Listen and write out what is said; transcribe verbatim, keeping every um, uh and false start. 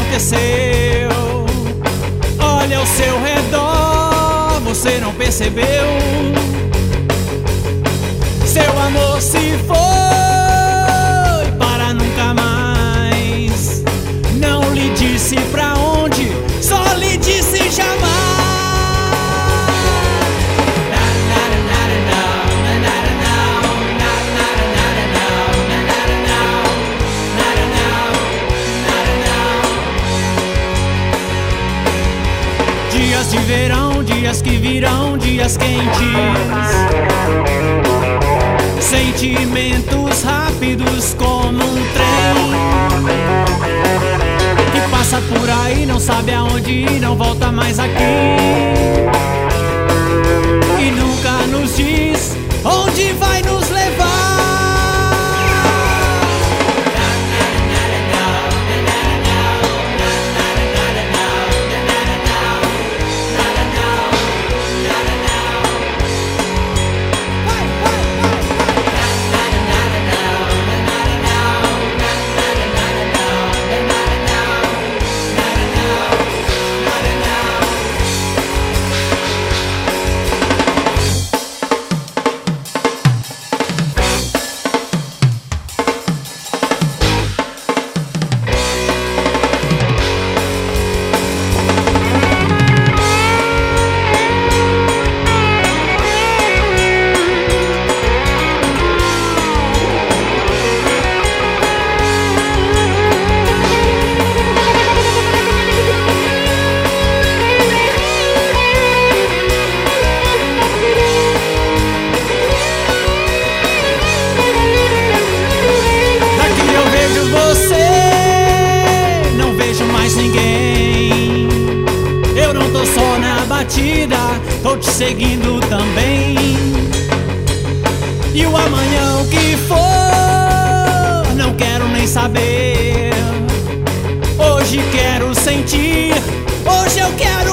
aconteceu. Olha ao seu redor, você não percebeu? Seu amor se foi para nunca mais. Não lhe disse pra onde, só lhe disse jamais. Dias de verão, dias que virão, dias quentes. Sentimentos rápidos como um trem que passa por aí, não sabe aonde ir, não volta mais aqui. E nunca nos diz onde vai nos levar. Tô te seguindo também. E o amanhã o que for, não quero nem saber. Hoje quero sentir, hoje eu quero